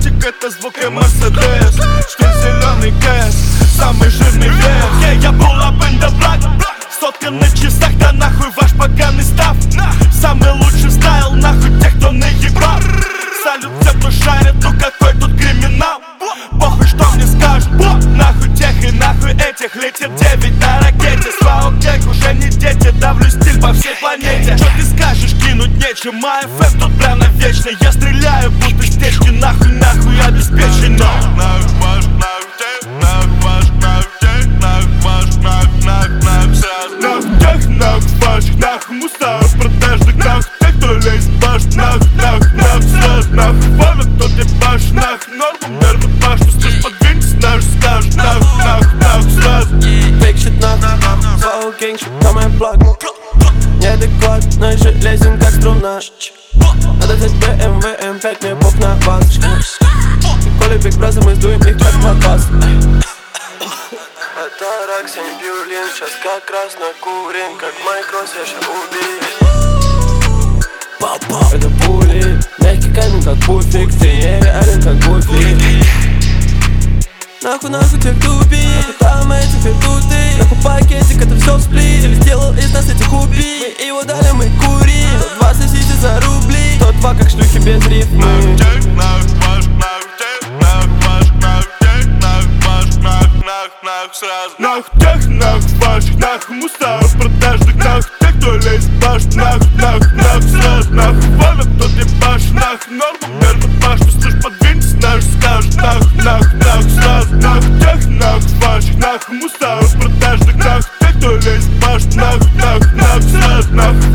Мотик это звук и Мерседес, штиль зеленый кэш, самый жирный вес. Я был up in the block, сотка на часах, да нахуй ваш поганый став. Самый лучший стайл, нахуй тех, кто наебал. Салют всем, кто шарит, ну какой тут криминал. Похуй, что мне скажут, нахуй тех и нахуй этих. Летит 9 на ракете, слава гэг, уже не дети. Давлю стиль по всей планете. Что ты скажешь, кинуть нечем, а FM тут прям навечно. Я стреляю, будто стечки, нахуй, нахуй обеспечено. Нахуй ваш, нахуй тех, нахуй ваш, нахуй тех, нахуй ваш, нахуй, нахуй, нахуй сразу. Нахуй тех, нахуй ваших, нахуй мусоров продажных, нахуй тех, кто лезет в баш, нахуй, нахуй, нахуй сразу. Нахуй вами, кто тебе баш, нахуй норму, нервы баш, что скажешь, подвиньтесь, наш скажешь, нахуй, нахуй, нахуй сразу. Fake shit нахуй, свау гэнг shit на моем блог. Неадекватно железен как струна. Надо взять BMW M5, мне пох на вас. Коли Big Brother, мы сдуем их как на вас. Это Ракс, я не пью лин, сейчас как раз накурим. Как Майкрос, я ща убей. Это пули, мягкий камень как пуфик. Ты нереален как буфик. Нахуй, нахуй тех тупик, там эти фертуты. Нахуй пакетик, это все в сплит. Или сделал из нас этих убий. Мы его дали, мы курим. 102 сосите за рубли, 102 как шлюхи без рифмы. Нахуй тех, нахуй ваш, нахуй тех, нахуй ваш, нахуй тех, нахуй ваш, нахуй, нахуй, нахуй сразу. Нахуй тех, нахуй ваших, нахуй мусоров продажных, нахуй тех, кто лезет в баш, нахуй, нахуй, нахуй сразу. Нахуй вами, кто тебе баш, нахуй норму, нервы баш, что слышь, подвиньтесь, наш скажешь, нахуй, нахуй, нахуй сразу. Нахуй тех, нахуй ваших, нахуй мусоров продажных, нахуй тех, кто лезет в баш, нахуй, нахуй, нахуй сразу. Нахуй